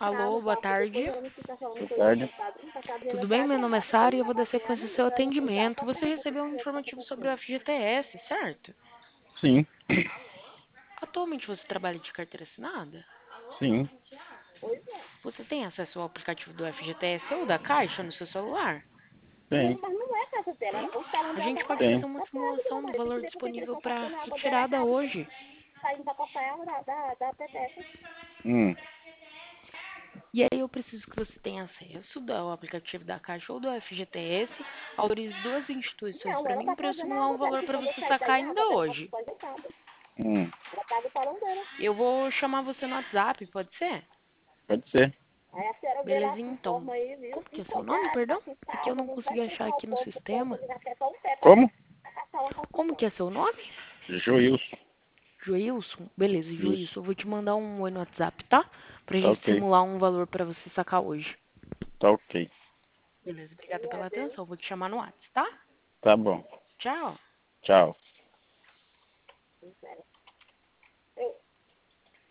Alô, boa tarde. Boa tarde. Tudo bem? Meu nome é Sara e eu vou dar sequência ao seu atendimento. Você recebeu um informativo sobre o FGTS, certo? Sim, Atualmente você trabalha de carteira assinada? sim, Você tem acesso ao aplicativo do FGTS ou da Caixa no seu celular? tem, Tem? A gente pode tem. fazer uma simulação do valor disponível para retirada hoje. Hum, E aí eu preciso que você tenha acesso ao aplicativo da Caixa ou do FGTS, autorize duas instituições para eu simular um valor para você sacar ainda hoje. hum, Eu vou chamar você no WhatsApp, pode ser? pode ser. Belezinha, então. Como que é seu nome, perdão? É que eu não consegui achar aqui no sistema. Como? Como que é seu nome? Joilson. Joilson? Beleza, Isso, Joilson. Eu vou te mandar um oi no WhatsApp, tá? Pra tá gente ok, simular um valor pra você sacar hoje. tá ok. Beleza, obrigada pela atenção. Vou te chamar no WhatsApp, tá? Tá bom. Tchau. Tchau.